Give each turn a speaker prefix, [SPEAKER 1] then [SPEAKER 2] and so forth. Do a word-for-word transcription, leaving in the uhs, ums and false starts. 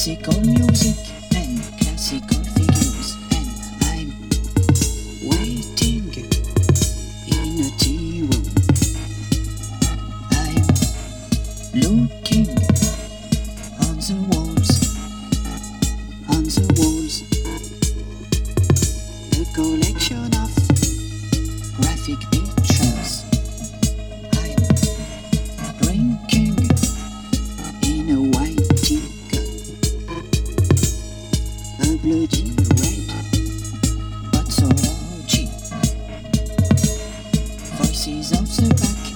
[SPEAKER 1] classical music and classical figures, and I'm waiting in a tea room. I'm looking on the walls, on the walls, a collection of graphic pictures. I'm drinking in a white teacup, a bloody red, but so cheap. Voices of the back